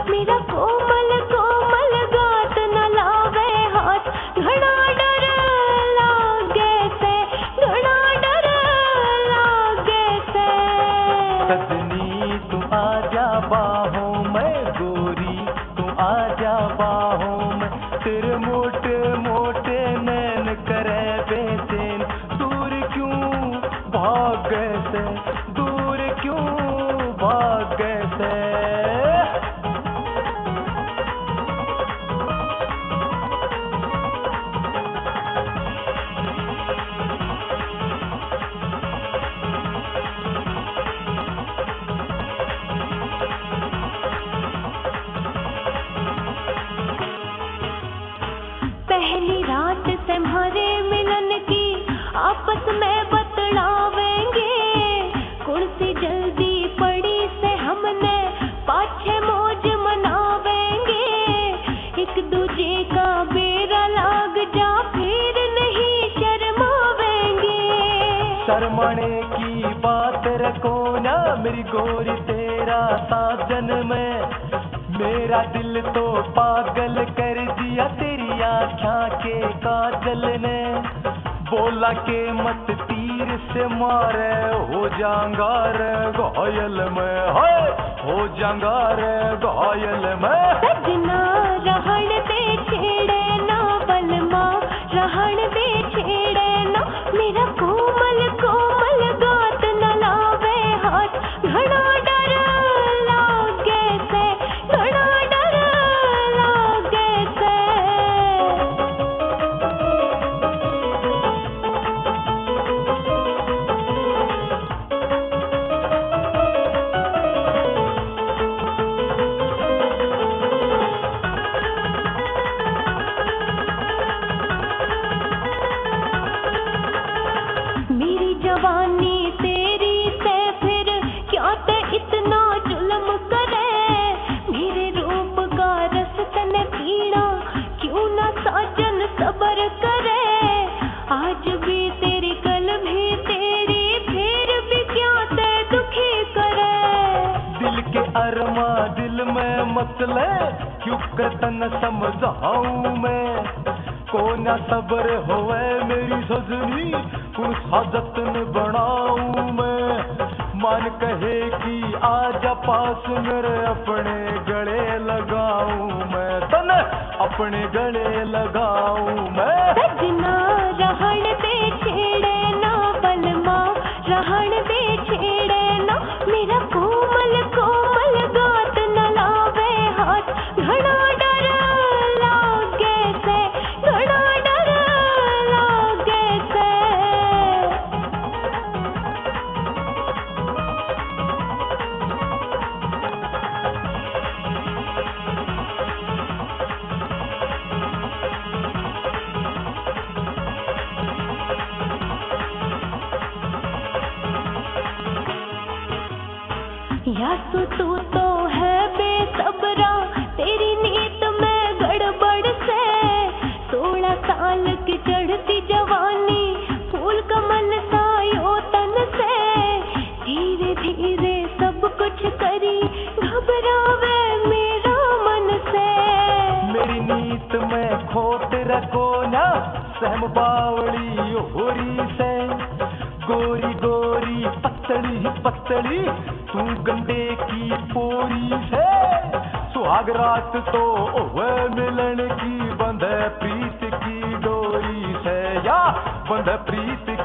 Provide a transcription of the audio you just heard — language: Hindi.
मेरा कोमल कोमल गात न लावे हाथ, घना डर लागे से, घना डर लागे से। सजनी तू आजा बाहों में, गोरी तू आजा बाहों में, तेरे मोटे मोटे नैन करे बेचैन, दूर क्यों भाग गए से, दूर क्यों भाग गए से। पहली रात से हमारे मिलन की आपस में बतलावेंगे, कौन सी जल्दी पड़ी से हमने पाछे मौज मनावेंगे। एक दूजे का बेरा लाग जा फिर नहीं शर्मावेंगे। शर्माने की बात रखो ना मेरी गोरी, तेरा साजन में मेरा दिल तो पागल कर दिया तेरी आँखों के काजल ने। बोला के मत तीर से मारे, हो जाऊंगा रे घायल मैं, हाय हो जाऊंगा रे घायल मैं। सजना रहन दे छेड़े ना बलमा, रहन दे छेड़े ना, मेरा कोमल कोमल गात न लावे हाथ, घना डर लागे से, घना डर लागे से। मेरी जवानी तेरी से फिर क्या ते इतना जुल्म करे, मेरे रूप का रस तन पीना क्यों ना साजन सबर करे। आज भी तेरी कल भी तेरी, फिर भी क्या ते दुखी करे। दिल के अरमा दिल में मसले क्यों करतन समझाऊं मैं, को ना सब्र होवे मेरी सजनी, कुछ साजतन बनाऊं मैं। मन कहे कि आजा पास मेरे, अपने गले लगाऊं मैं, तन अपने गले लगाऊं मैं। सजना रहन दे छेड़े ना बलमा, रहन दे छेड़े ना, मेरा कोमल कोमल गात न लावे हाथ, घना डर लागे से, घना डर लागे से। या तू तो है बेसब्रा, तेरी नीत में गड़बड़ से। 16 साल की चढ़ती जवानी, फूल कमल सायो तन से। धीरे धीरे सब कुछ करी, घबरावे मेरा मन से। मेरी नीत में खोट रखो ना, सहम बावड़ी होरी से। गोरी गोरी पतली पतली तू गंडे की पोरी से। सुहाग रात तो ओवे मिलन की, बंधे प्रीत की डोरी से, या बंधे प्रीत